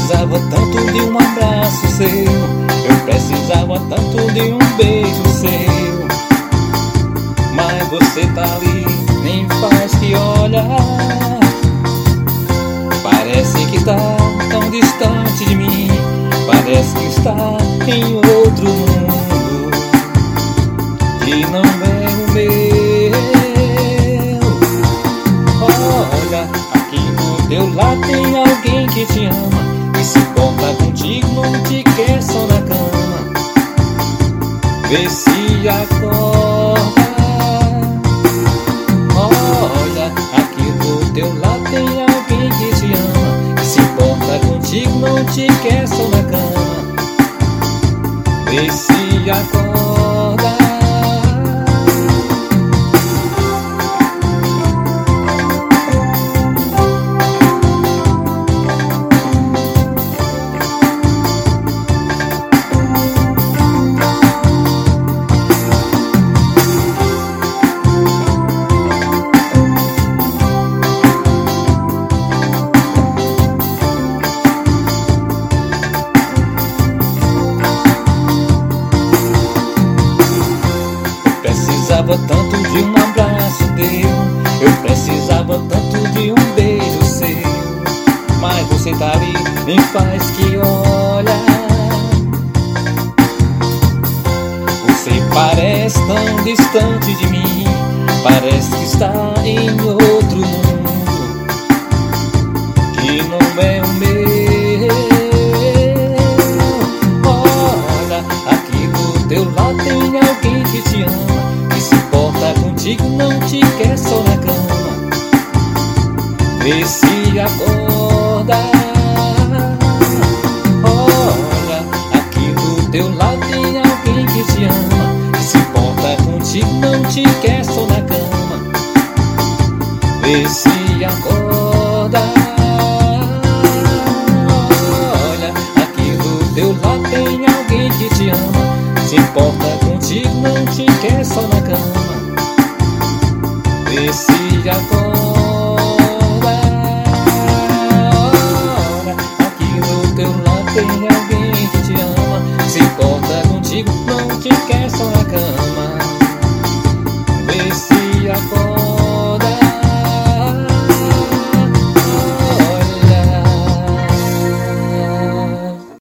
precisava tanto de um abraço seu, eu precisava tanto de um beijo seu. Mas você tá ali, nem faz que olhar. Parece que tá tão distante de mim, parece que está em outro mundo, que não é o meu. Olha, aqui do teu lado tem alguém que te ama, que se importa contigo, não te quer só na cama. Vê se acorda. Olha, aqui do teu lado tem alguém que te ama, que se importa contigo, não te quer só na cama. Vê se acorda. Eu precisava tanto de um abraço teu, eu precisava tanto de um beijo seu. Mas você tá ali, nem faz que olha. Você parece tão distante de mim, parece que está em outro mundo, que não é o meu. Olha, aqui do teu lado tem alguém que te ama, que se importa contigo, não te quer só na cama. Vê se acorda. Olha, aqui do teu lado tem alguém que te ama, que se importa contigo, não te quer só na cama. Vê se acorda. Olha, aqui do teu lado tem alguém que te ama, se importa contigo, não te quer só na cama. Vê se acorda. Olha, aqui do teu lado tem alguém que te ama, se importa contigo, não te quer só na cama.